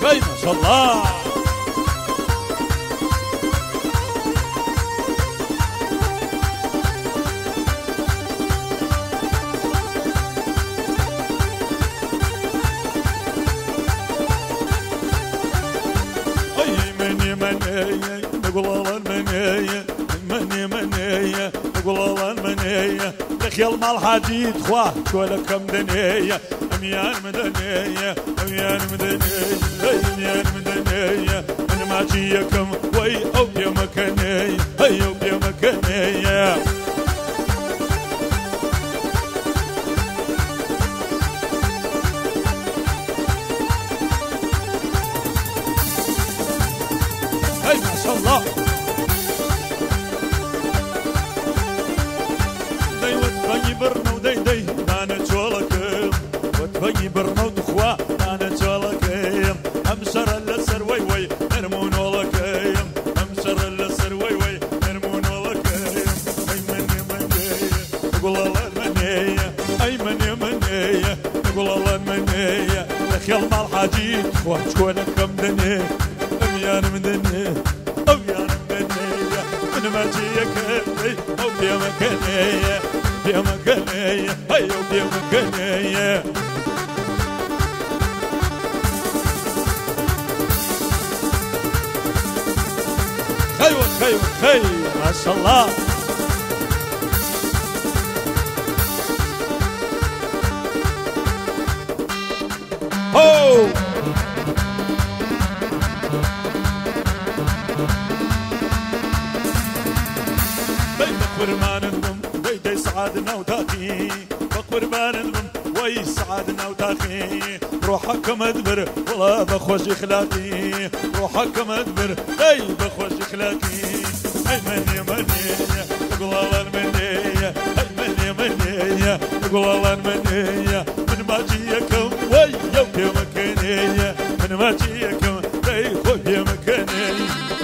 اي ما شاء الله. نقول الله المنية مني منية نقول الله المنية دخل مال حاجيت خواه شولا كم دنية أميان مدنية أميان مدنية أميان مدنية أنا ما جيكم وي أو بيا مكانية هي أو بيا مكانية هاي ما شاء الله. داي وتبني برنا وداي داي انا جولك وتبني برنا ودخوا انا جولك امسر السر وي وي نرمون ولك امسر السر وي وي نرمون ولك اي مني مني نقول الله المنيه اي مني منيه نقول الله المنيه دخل مع الحاجيت خوا شكونك كم دنيه أميان مدنية أميان مدنية من ما جيك أو بيا مكانية بيا مكانية هيا بيا مكانية خيوة خيوة خي ما شاء الله. هو بقربان الضم ويدي سعادنا وتاخي بقربان الضم وي سعادنا وتاخي روحك مدبر والله بخوش اخلاقي روحك مدبر اي بخوش اخلاقي اي مني مني نقول الله المنية اي مني مني نقول الله المنية من ما جيكم وي يوم يا مكانية من ما جيكم اي خوي يا مكانية